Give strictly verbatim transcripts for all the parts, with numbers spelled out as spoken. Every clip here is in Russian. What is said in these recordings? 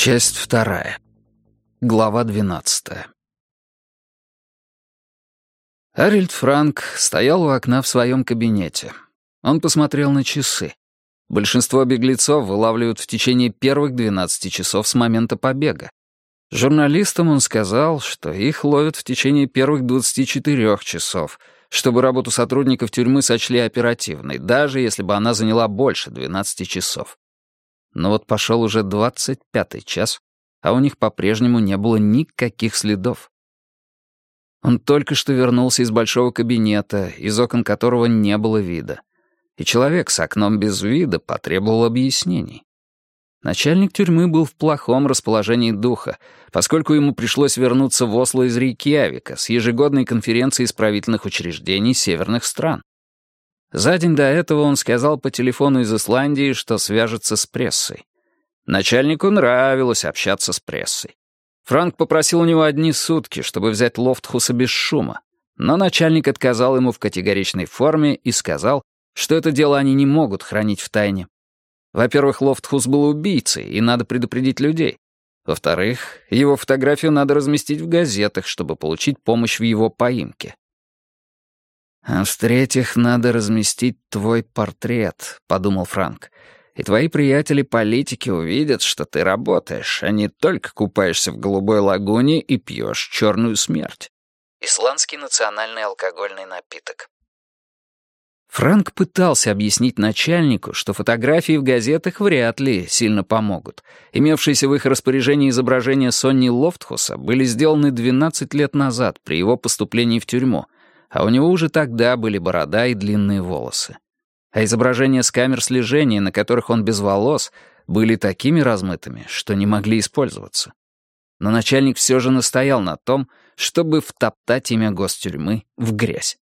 Часть вторая. Глава двенадцатая. Арильд Франк стоял у окна в своем кабинете. Он посмотрел на часы. Большинство беглецов вылавливают в течение первых двенадцати часов с момента побега. Журналистам он сказал, что их ловят в течение первых двадцати четырёх часов, чтобы работу сотрудников тюрьмы сочли оперативной, даже если бы она заняла больше двенадцати часов. Но вот пошел уже двадцать пятый час, а у них по-прежнему не было никаких следов. Он только что вернулся из большого кабинета, из окон которого не было вида. И человек с окном без вида потребовал объяснений. Начальник тюрьмы был в плохом расположении духа, поскольку ему пришлось вернуться в Осло из Рейкьявика с ежегодной конференции исправительных учреждений северных стран. За день до этого он сказал по телефону из Исландии, что свяжется с прессой. Начальнику нравилось общаться с прессой. Франк попросил у него одни сутки, чтобы взять Лофтхуса без шума, но начальник отказал ему в категоричной форме и сказал, что это дело они не могут хранить в тайне. Во-первых, Лофтхус был убийцей, и надо предупредить людей. Во-вторых, его фотографию надо разместить в газетах, чтобы получить помощь в его поимке. «А в-третьих, надо разместить твой портрет», — подумал Франк. «И твои приятели-политики увидят, что ты работаешь, а не только купаешься в голубой лагуне и пьешь черную смерть». Исландский национальный алкогольный напиток. Франк пытался объяснить начальнику, что фотографии в газетах вряд ли сильно помогут. Имевшиеся в их распоряжении изображения Сонни Лофтхуса были сделаны двенадцать лет назад при его поступлении в тюрьму, а у него уже тогда были борода и длинные волосы. А изображения с камер слежения, на которых он без волос, были такими размытыми, что не могли использоваться. Но начальник все же настоял на том, чтобы втоптать имя гостюрьмы в грязь.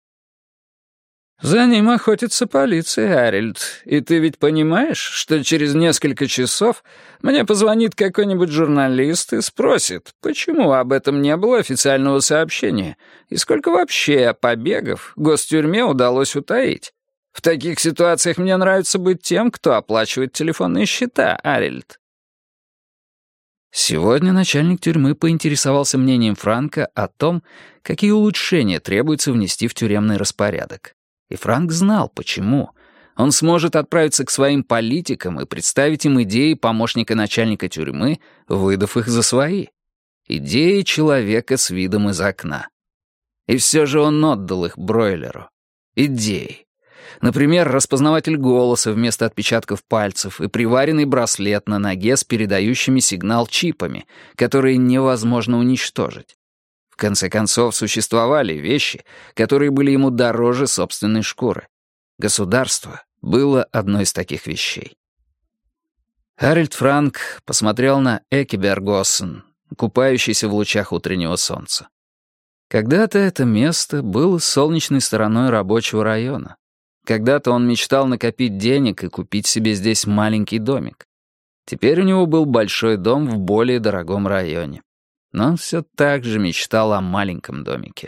«За ним охотится полиция, Арильд, и ты ведь понимаешь, что через несколько часов мне позвонит какой-нибудь журналист и спросит, почему об этом не было официального сообщения и сколько вообще побегов гостюрьме удалось утаить. В таких ситуациях мне нравится быть тем, кто оплачивает телефонные счета, Арильд». Сегодня начальник тюрьмы поинтересовался мнением Франка о том, какие улучшения требуется внести в тюремный распорядок. И Франк знал, почему. Он сможет отправиться к своим политикам и представить им идеи помощника начальника тюрьмы, выдав их за свои. Идеи человека с видом из окна. И все же он отдал их Бройлеру. Идеи. Например, распознаватель голоса вместо отпечатков пальцев и приваренный браслет на ноге с передающими сигнал чипами, которые невозможно уничтожить. В конце концов, существовали вещи, которые были ему дороже собственной шкуры. Государство было одной из таких вещей. Арильд Франк посмотрел на Экибергоссен, купающийся в лучах утреннего солнца. Когда-то это место было солнечной стороной рабочего района. Когда-то он мечтал накопить денег и купить себе здесь маленький домик. Теперь у него был большой дом в более дорогом районе. Но он все так же мечтал о маленьком домике.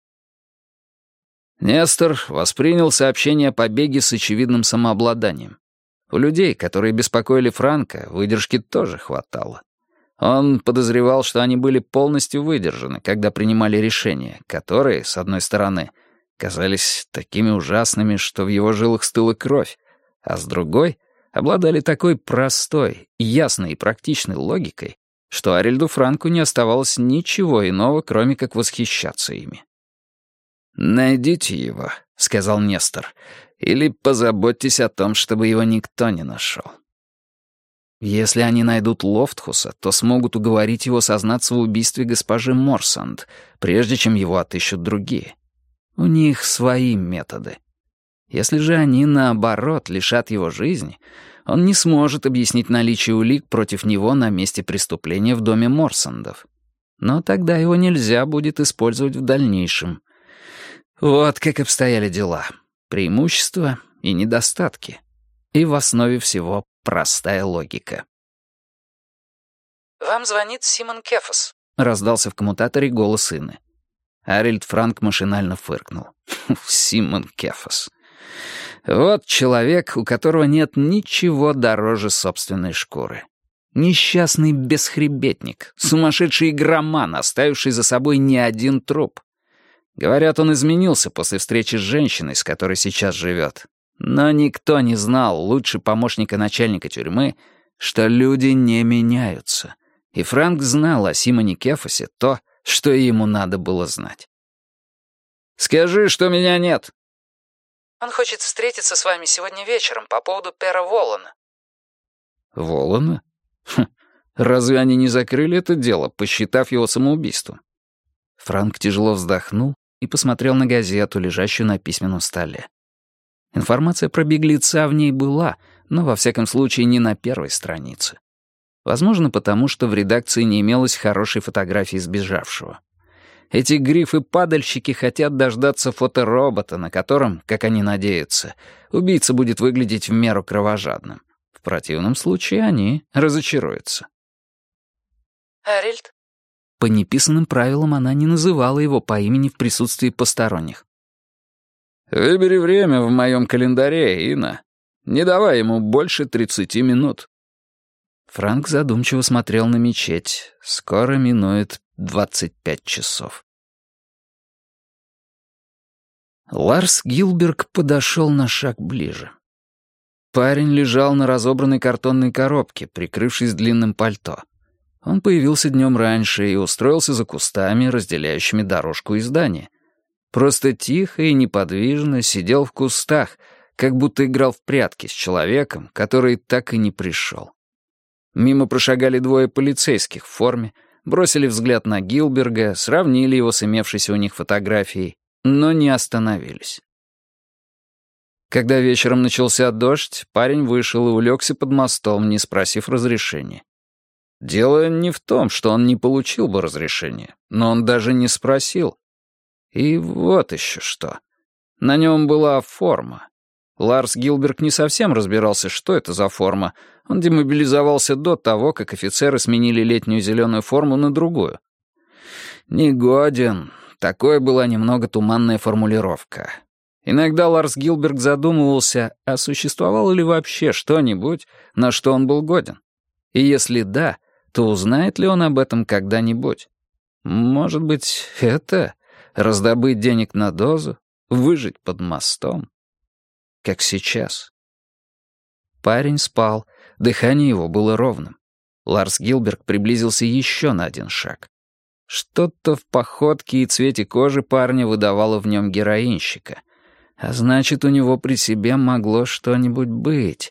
Нестор воспринял сообщение о побеге с очевидным самообладанием. У людей, которые беспокоили Франка, выдержки тоже хватало. Он подозревал, что они были полностью выдержаны, когда принимали решения, которые, с одной стороны, казались такими ужасными, что в его жилах стыла кровь, а с другой — обладали такой простой, ясной и практичной логикой, что Арильду Франку не оставалось ничего иного, кроме как восхищаться ими. «Найдите его», — сказал Нестор, — «или позаботьтесь о том, чтобы его никто не нашел». Если они найдут Лофтхуса, то смогут уговорить его сознаться в убийстве госпожи Морсанд, прежде чем его отыщут другие. У них свои методы. Если же они, наоборот, лишат его жизни, он не сможет объяснить наличие улик против него на месте преступления в доме Морсандов. Но тогда его нельзя будет использовать в дальнейшем. Вот как обстояли дела. Преимущества и недостатки. И в основе всего простая логика. «Вам звонит Симон Кефас», — раздался в коммутаторе голос Инны. Арильд Франк машинально фыркнул. Симон Кефас. Вот человек, у которого нет ничего дороже собственной шкуры. Несчастный бесхребетник, сумасшедший игроман, оставивший за собой не один труп. Говорят, он изменился после встречи с женщиной, с которой сейчас живет. Но никто не знал, лучше помощника начальника тюрьмы, что люди не меняются. И Фрэнк знал о Симоне Кефасе то, что ему надо было знать. «Скажи, что меня нет». «Он хочет встретиться с вами сегодня вечером по поводу Пера Волана». «Волана? Хм, разве они не закрыли это дело, посчитав его самоубийством?» Франк тяжело вздохнул и посмотрел на газету, лежащую на письменном столе. Информация про беглеца в ней была, но, во всяком случае, не на первой странице. Возможно, потому что в редакции не имелось хорошей фотографии сбежавшего. Эти грифы-падальщики хотят дождаться фоторобота, на котором, как они надеются, убийца будет выглядеть в меру кровожадным. В противном случае они разочаруются. «Арильд?» По неписанным правилам она не называла его по имени в присутствии посторонних. «Выбери время в моем календаре, Инна. Не давай ему больше тридцати минут». Франк задумчиво смотрел на мечеть. Скоро минует двадцать пять часов. Ларс Гилберг подошел на шаг ближе. Парень лежал на разобранной картонной коробке, прикрывшись длинным пальто. Он появился днем раньше и устроился за кустами, разделяющими дорожку и здание. Просто тихо и неподвижно сидел в кустах, как будто играл в прятки с человеком, который так и не пришел. Мимо прошагали двое полицейских в форме, бросили взгляд на Гилберга, сравнили его с имевшейся у них фотографией, но не остановились. Когда вечером начался дождь, парень вышел и улегся под мостом, не спросив разрешения. Дело не в том, что он не получил бы разрешения, но он даже не спросил. И вот еще что. На нем была форма. Ларс Гилберг не совсем разбирался, что это за форма. Он демобилизовался до того, как офицеры сменили летнюю зеленую форму на другую. «Негоден». Такой была немного туманная формулировка. Иногда Ларс Гилберг задумывался, а существовало ли вообще что-нибудь, на что он был годен. И если да, то узнает ли он об этом когда-нибудь? Может быть, это раздобыть денег на дозу, выжить под мостом? Как сейчас. Парень спал, дыхание его было ровным. Ларс Гилберг приблизился еще на один шаг. Что-то в походке и цвете кожи парня выдавало в нем героинщика. А значит, у него при себе могло что-нибудь быть.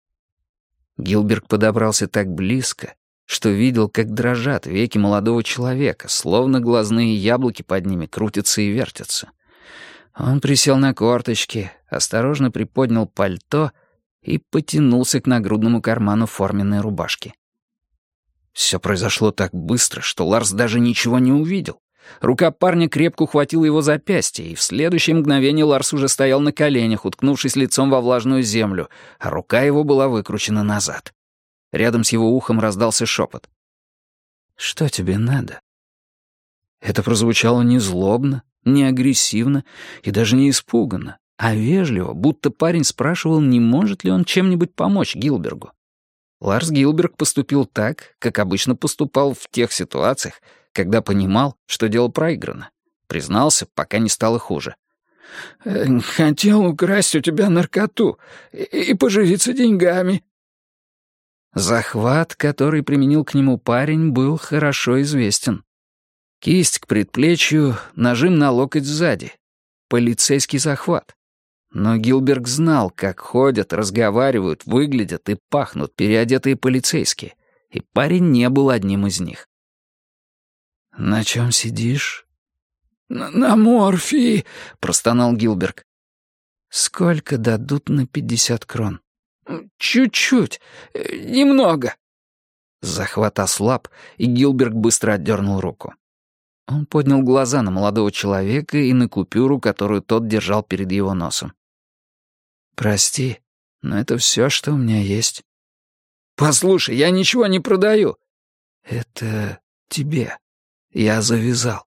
Гилберг подобрался так близко, что видел, как дрожат веки молодого человека, словно глазные яблоки под ними крутятся и вертятся. Он присел на корточки, осторожно приподнял пальто и потянулся к нагрудному карману форменной рубашки. Все произошло так быстро, что Ларс даже ничего не увидел. Рука парня крепко ухватила его запястье, и в следующее мгновение Ларс уже стоял на коленях, уткнувшись лицом во влажную землю, а рука его была выкручена назад. Рядом с его ухом раздался шепот. «Что тебе надо?» Это прозвучало не злобно, не агрессивно и даже не испуганно, а вежливо, будто парень спрашивал, не может ли он чем-нибудь помочь Гилбергу. Ларс Гилберг поступил так, как обычно поступал в тех ситуациях, когда понимал, что дело проиграно. Признался, пока не стало хуже. «Хотел украсть у тебя наркоту и, и поживиться деньгами». Захват, который применил к нему парень, был хорошо известен. Кисть к предплечью, нажим на локоть сзади. Полицейский захват. Но Гилберг знал, как ходят, разговаривают, выглядят и пахнут переодетые полицейские, и парень не был одним из них. «На чем сидишь?» «На, на морфии», — простонал Гилберг. «Сколько дадут на пятьдесят крон?» «Чуть-чуть, немного». Захват ослаб, и Гилберг быстро отдернул руку. Он поднял глаза на молодого человека и на купюру, которую тот держал перед его носом. «Прости, но это все, что у меня есть». «Послушай, я ничего не продаю». «Это тебе. Я завязал».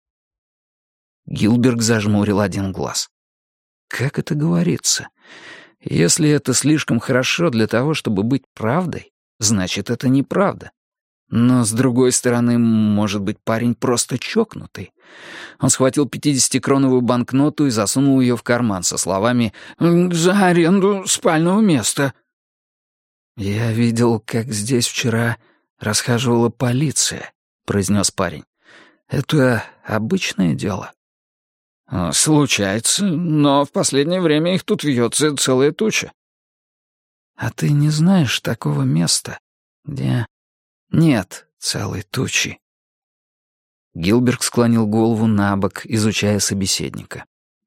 Гилберг зажмурил один глаз. «Как это говорится? Если это слишком хорошо для того, чтобы быть правдой, значит, это неправда. Но, с другой стороны, может быть, парень просто чокнутый. Он схватил пятидесятикроновую банкноту и засунул ее в карман со словами «За аренду спального места». «Я видел, как здесь вчера расхаживала полиция», — произнес парень. «Это обычное дело». «Случается, но в последнее время их тут вьется целая туча». «А ты не знаешь такого места, где нет целой тучи?» Гилберг склонил голову на бок, изучая собеседника.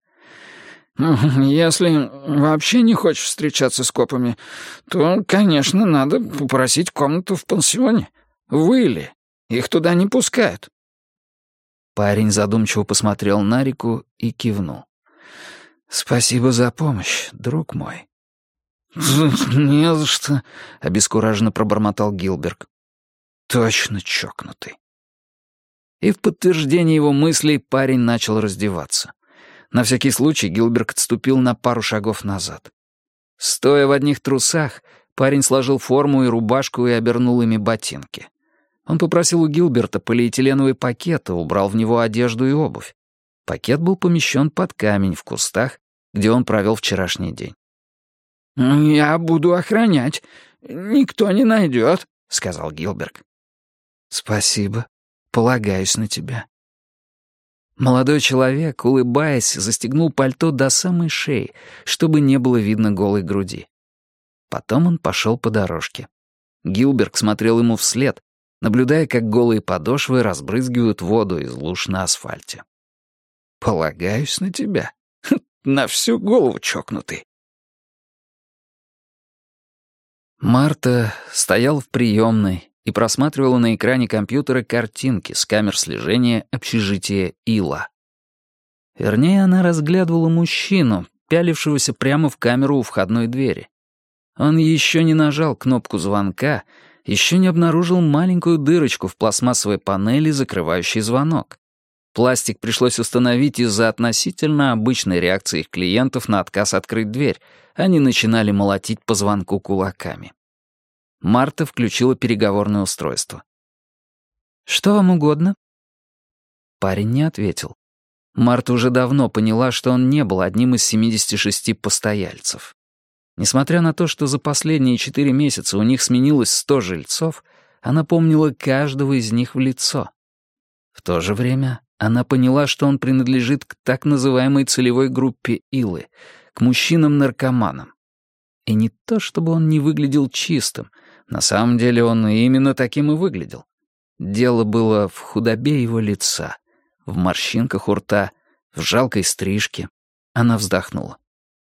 «Если вообще не хочешь встречаться с копами, то, конечно, надо попросить комнату в пансионе. В Уилле. Их туда не пускают». Парень задумчиво посмотрел на реку и кивнул. «Спасибо за помощь, друг мой». «Не за что», — обескураженно пробормотал Гилберг. «Точно чокнутый». И в подтверждение его мыслей парень начал раздеваться. На всякий случай Гилберг отступил на пару шагов назад. Стоя в одних трусах, парень сложил форму и рубашку и обернул ими ботинки. Он попросил у Гилберта полиэтиленовый пакет и убрал в него одежду и обувь. Пакет был помещен под камень в кустах, где он провел вчерашний день. «Я буду охранять. Никто не найдет», — сказал Гилберг. «Спасибо. Полагаюсь на тебя». Молодой человек, улыбаясь, застегнул пальто до самой шеи, чтобы не было видно голой груди. Потом он пошел по дорожке. Гилберг смотрел ему вслед, наблюдая, как голые подошвы разбрызгивают воду из луж на асфальте. «Полагаюсь на тебя. На всю голову чокнутый». Марта стояла в приемной и просматривала на экране компьютера картинки с камер слежения общежития Ила. Вернее, она разглядывала мужчину, пялившегося прямо в камеру у входной двери. Он еще не нажал кнопку звонка, еще не обнаружил маленькую дырочку в пластмассовой панели, закрывающей звонок. Пластик пришлось установить из-за относительно обычной реакции их клиентов на отказ открыть дверь. Они начинали молотить по звонку кулаками. Марта включила переговорное устройство. «Что вам угодно?» Парень не ответил. Марта уже давно поняла, что он не был одним из семидесяти шести постояльцев. Несмотря на то, что за последние четыре месяца у них сменилось сто жильцов, она помнила каждого из них в лицо. В то же время она поняла, что он принадлежит к так называемой целевой группе Илы, к мужчинам-наркоманам. И не то, чтобы он не выглядел чистым, на самом деле он именно таким и выглядел. Дело было в худобе его лица, в морщинках у рта, в жалкой стрижке. Она вздохнула.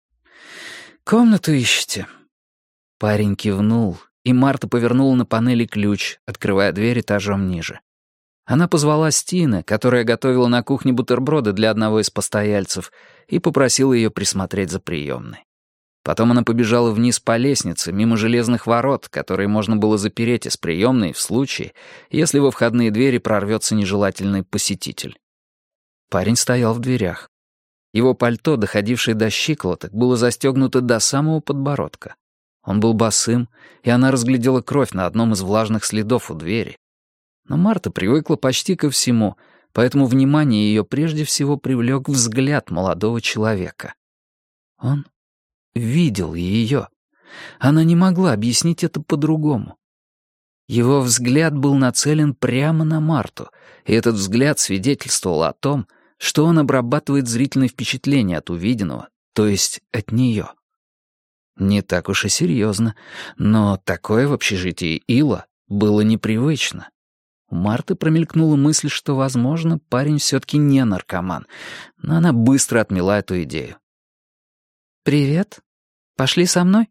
«Комнату ищете?» Парень кивнул, и Марта повернула на панели ключ, открывая дверь этажом ниже. Она позвала Стина, которая готовила на кухне бутерброды для одного из постояльцев, и попросила ее присмотреть за приемной. Потом она побежала вниз по лестнице, мимо железных ворот, которые можно было запереть из приемной в случае, если во входные двери прорвется нежелательный посетитель. Парень стоял в дверях. Его пальто, доходившее до щиколоток, было застегнуто до самого подбородка. Он был босым, и она разглядела кровь на одном из влажных следов у двери. Но Марта привыкла почти ко всему, поэтому внимание ее прежде всего привлек взгляд молодого человека. Он видел ее. Она не могла объяснить это по-другому. Его взгляд был нацелен прямо на Марту, и этот взгляд свидетельствовал о том, что он обрабатывает зрительные впечатления от увиденного, то есть от нее. Не так уж и серьезно, но такое в общежитии Ила было непривычно. У Марты промелькнула мысль, что, возможно, парень все-таки не наркоман, но она быстро отмела эту идею. «Привет. Пошли со мной?»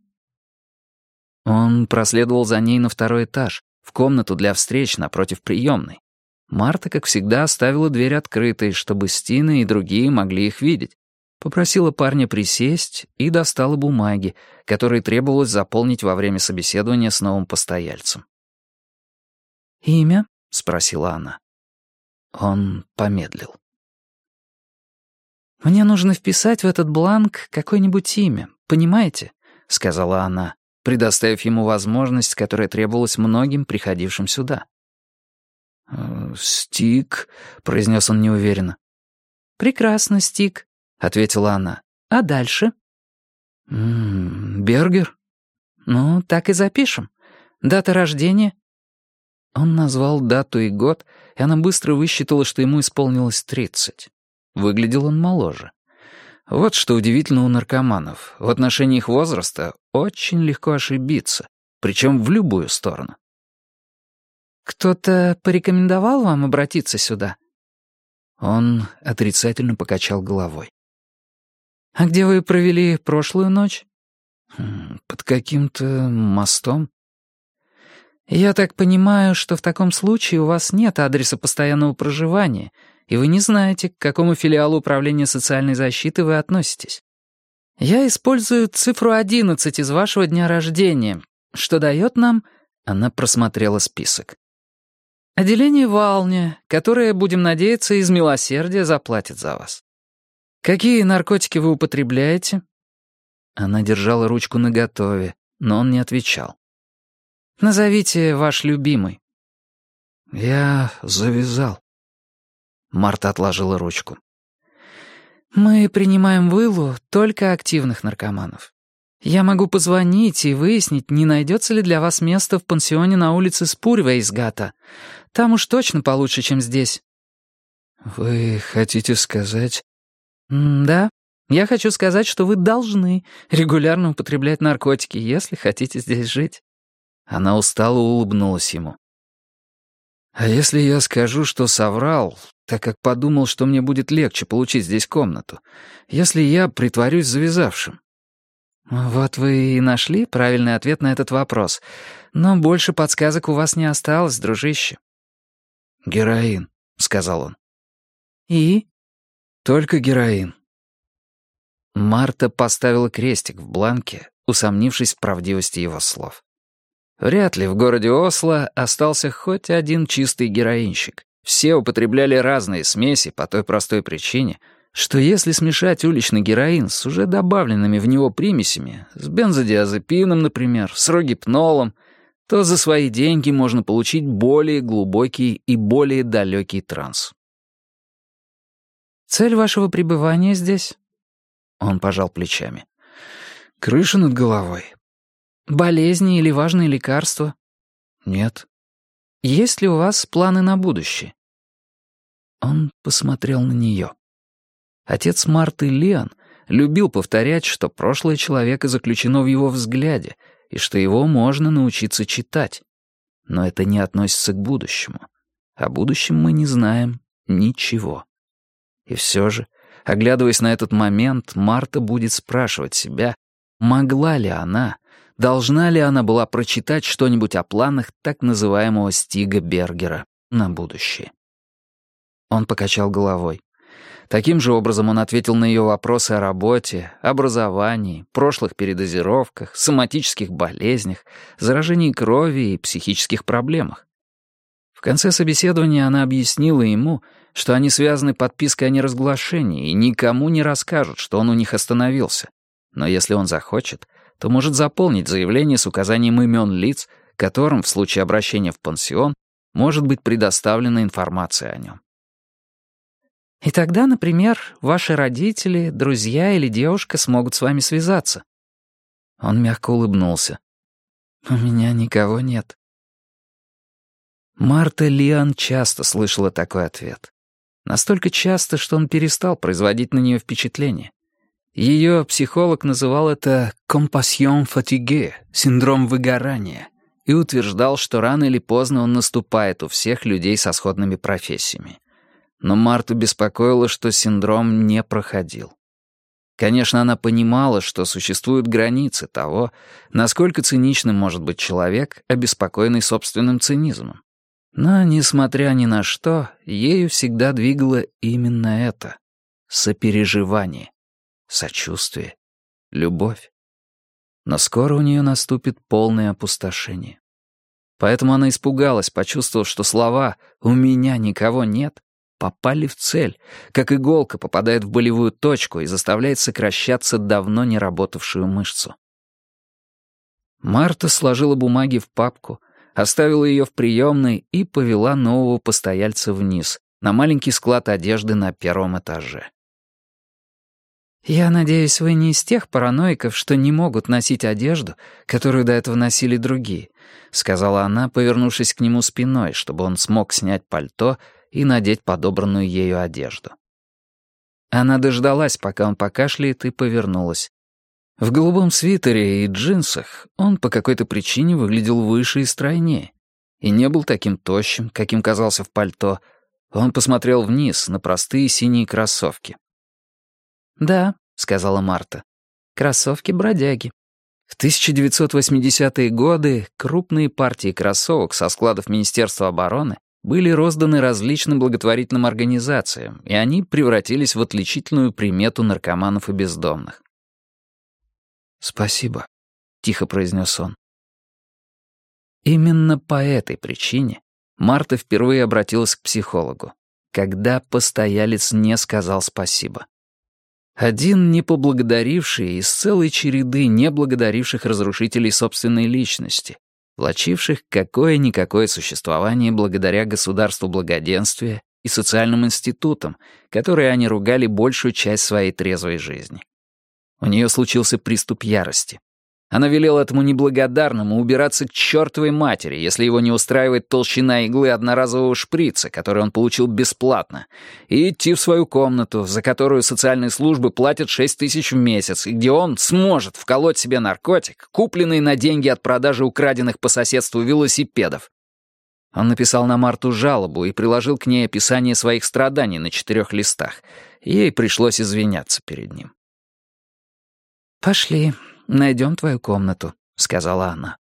Он проследовал за ней на второй этаж, в комнату для встреч напротив приемной. Марта, как всегда, оставила дверь открытой, чтобы Стина и другие могли их видеть. Попросила парня присесть и достала бумаги, которые требовалось заполнить во время собеседования с новым постояльцем. «Имя?» — спросила она. Он помедлил. «Мне нужно вписать в этот бланк какое-нибудь имя, понимаете?» — сказала она. предоставив ему возможность, которая требовалась многим приходившим сюда. «Э, «Стик», — произнес он неуверенно. «Прекрасно, Стик», — ответила она. «А дальше?» «М-м, Бергер?» «Ну, так и запишем. Дата рождения?» Он назвал дату и год, и она быстро высчитала, что ему исполнилось тридцать. Выглядел он моложе. Вот что удивительно у наркоманов. В отношении их возраста очень легко ошибиться, причем в любую сторону. «Кто-то порекомендовал вам обратиться сюда?» Он отрицательно покачал головой. «А где вы провели прошлую ночь?» «Под каким-то мостом». «Я так понимаю, что в таком случае у вас нет адреса постоянного проживания, и вы не знаете, к какому филиалу Управления социальной защиты вы относитесь. Я использую цифру одиннадцать из вашего дня рождения, что дает нам...» Она просмотрела список. «Отделение Валня, которое, будем надеяться, из милосердия заплатит за вас. Какие наркотики вы употребляете?» Она держала ручку наготове, но он не отвечал. «Назовите ваш любимый». «Я завязал». Марта отложила ручку. «Мы принимаем в Илу только активных наркоманов. Я могу позвонить и выяснить, не найдется ли для вас место в пансионе на улице Спурвейсгата. Там уж точно получше, чем здесь». «Вы хотите сказать...» «Да, я хочу сказать, что вы должны регулярно употреблять наркотики, если хотите здесь жить». Она устало улыбнулась ему. «А если я скажу, что соврал, так как подумал, что мне будет легче получить здесь комнату, если я притворюсь завязавшим?» «Вот вы и нашли правильный ответ на этот вопрос. Но больше подсказок у вас не осталось, дружище». «Героин», — сказал он. «И?» «Только героин». Марта поставила крестик в бланке, усомнившись в правдивости его слов. Вряд ли в городе Осло остался хоть один чистый героинщик. Все употребляли разные смеси по той простой причине, что если смешать уличный героин с уже добавленными в него примесями, с бензодиазепином, например, с рогипнолом, то за свои деньги можно получить более глубокий и более далекий транс. «Цель вашего пребывания здесь?» Он пожал плечами. «Крыша над головой». «Болезни или важные лекарства?» «Нет». «Есть ли у вас планы на будущее?» Он посмотрел на нее. Отец Марты, Леон, любил повторять, что прошлое человека заключено в его взгляде и что его можно научиться читать. Но это не относится к будущему. О будущем мы не знаем ничего. И все же, оглядываясь на этот момент, Марта будет спрашивать себя, могла ли она, должна ли она была прочитать что-нибудь о планах так называемого Стига Бергера на будущее. Он покачал головой. Таким же образом он ответил на ее вопросы о работе, образовании, прошлых передозировках, соматических болезнях, заражении крови и психических проблемах. В конце собеседования она объяснила ему, что они связаны подпиской о неразглашении и никому не расскажут, что он у них остановился. Но если он захочет, то может заполнить заявление с указанием имен лиц, которым в случае обращения в пансион может быть предоставлена информация о нем. «И тогда, например, ваши родители, друзья или девушка смогут с вами связаться». Он мягко улыбнулся. «У меня никого нет». Марта Лиан часто слышала такой ответ. Настолько часто, что он перестал производить на нее впечатление. Ее психолог называл это «compassion fatigue», синдром выгорания, и утверждал, что рано или поздно он наступает у всех людей со сходными профессиями. Но Марту беспокоило, что синдром не проходил. Конечно, она понимала, что существуют границы того, насколько циничным может быть человек, обеспокоенный собственным цинизмом. Но, несмотря ни на что, ею всегда двигало именно это — сопереживание, сочувствие, любовь. Но скоро у нее наступит полное опустошение. Поэтому она испугалась, почувствовав, что слова «у меня никого нет» попали в цель, как иголка попадает в болевую точку и заставляет сокращаться давно не работавшую мышцу. Марта сложила бумаги в папку, оставила ее в приемной и повела нового постояльца вниз, на маленький склад одежды на первом этаже. «Я надеюсь, вы не из тех параноиков, что не могут носить одежду, которую до этого носили другие», — сказала она, повернувшись к нему спиной, чтобы он смог снять пальто и надеть подобранную ею одежду. Она дождалась, пока он покашляет, и повернулась. В голубом свитере и джинсах он по какой-то причине выглядел выше и стройнее. И не был таким тощим, каким казался в пальто. Он посмотрел вниз на простые синие кроссовки. «Да», — сказала Марта, — «кроссовки-бродяги». В тысяча девятьсот восьмидесятые годы крупные партии кроссовок со складов Министерства обороны были розданы различным благотворительным организациям, и они превратились в отличительную примету наркоманов и бездомных. «Спасибо», — тихо произнес он. Именно по этой причине Марта впервые обратилась к психологу, когда постоялец не сказал спасибо. Один не поблагодаривший из целой череды неблагодаривших разрушителей собственной личности, влачивших какое-никакое существование благодаря государству благоденствия и социальным институтам, которые они ругали большую часть своей трезвой жизни. У нее случился приступ ярости. Она велела этому неблагодарному убираться к чертовой матери, если его не устраивает толщина иглы одноразового шприца, который он получил бесплатно, и идти в свою комнату, за которую социальные службы платят шесть тысяч в месяц, и где он сможет вколоть себе наркотик, купленный на деньги от продажи украденных по соседству велосипедов. Он написал на Марту жалобу и приложил к ней описание своих страданий на четырех листах. Ей пришлось извиняться перед ним. «Пошли, найдем твою комнату», — сказала она.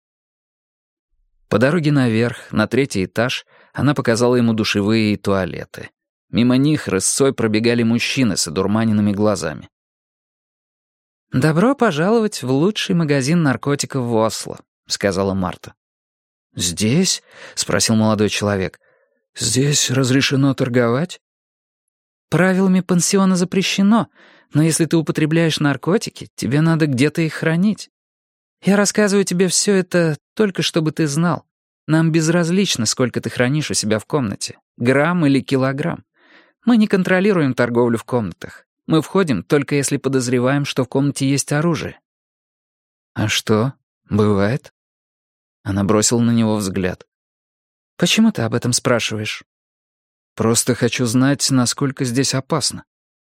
По дороге наверх, на третий этаж, она показала ему душевые и туалеты. Мимо них рысцой пробегали мужчины с одурманенными глазами. «Добро пожаловать в лучший магазин наркотиков в Осло», — сказала Марта. «Здесь?» — спросил молодой человек. «Здесь разрешено торговать?» «Правилами пансиона запрещено, но если ты употребляешь наркотики, тебе надо где-то их хранить. Я рассказываю тебе все это только чтобы ты знал. Нам безразлично, сколько ты хранишь у себя в комнате, грамм или килограмм. Мы не контролируем торговлю в комнатах. Мы входим только если подозреваем, что в комнате есть оружие». «А что, бывает?» Она бросила на него взгляд. «Почему ты об этом спрашиваешь?» «Просто хочу знать, насколько здесь опасно».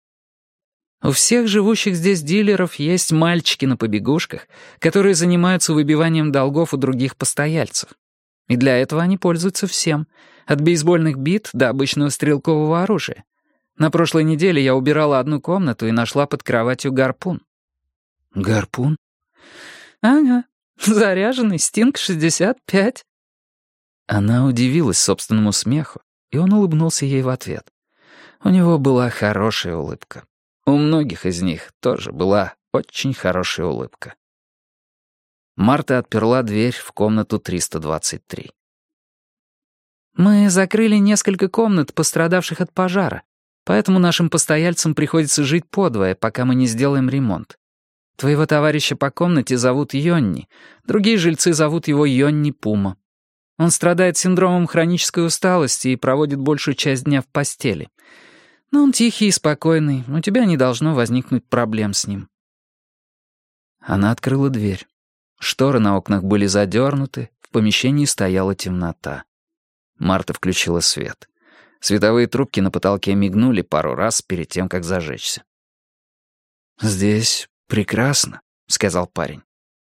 У всех живущих здесь дилеров есть мальчики на побегушках, которые занимаются выбиванием долгов у других постояльцев. И для этого они пользуются всем, от бейсбольных бит до обычного стрелкового оружия. На прошлой неделе я убирала одну комнату и нашла под кроватью гарпун. «Гарпун?» «Ага, заряженный Стинг шестьдесят пять». Она удивилась собственному смеху, и он улыбнулся ей в ответ. У него была хорошая улыбка. У многих из них тоже была очень хорошая улыбка. Марта отперла дверь в комнату триста двадцать три. «Мы закрыли несколько комнат, пострадавших от пожара, поэтому нашим постояльцам приходится жить подвое, пока мы не сделаем ремонт. Твоего товарища по комнате зовут Йонни, другие жильцы зовут его Йонни Пума. Он страдает синдромом хронической усталости и проводит большую часть дня в постели. Но он тихий и спокойный, у тебя не должно возникнуть проблем с ним». Она открыла дверь. Шторы на окнах были задернуты, в помещении стояла темнота. Марта включила свет. Световые трубки на потолке мигнули пару раз перед тем, как зажечься. «Здесь прекрасно», — сказал парень.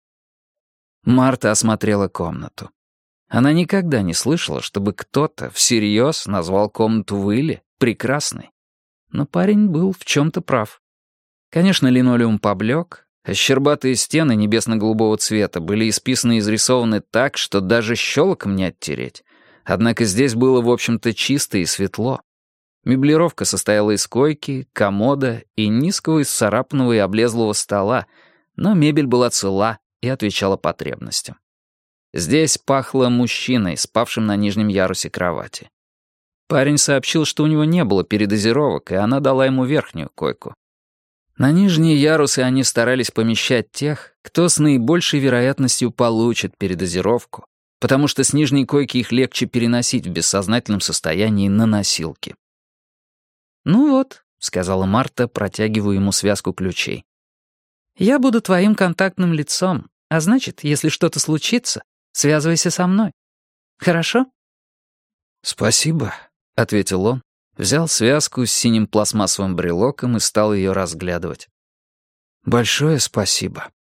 Марта осмотрела комнату. Она никогда не слышала, чтобы кто-то всерьез назвал комнату Уилли прекрасной. Но парень был в чем-то прав. Конечно, линолеум поблек, а щербатые стены небесно-голубого цвета были исписаны и изрисованы так, что даже щелоком не оттереть. Однако здесь было, в общем-то, чисто и светло. Меблировка состояла из койки, комода и низкого исцарапанного и облезлого стола, но мебель была цела и отвечала потребностям. Здесь пахло мужчиной, спавшим на нижнем ярусе кровати. Парень сообщил, что у него не было передозировок, и она дала ему верхнюю койку. На нижние ярусы они старались помещать тех, кто с наибольшей вероятностью получит передозировку, потому что с нижней койки их легче переносить в бессознательном состоянии на носилки. «Ну вот», — сказала Марта, протягивая ему связку ключей. «Я буду твоим контактным лицом, а значит, если что-то случится, связывайся со мной. Хорошо?» «Спасибо», — ответил он, взял связку с синим пластмассовым брелоком и стал ее разглядывать. «Большое спасибо».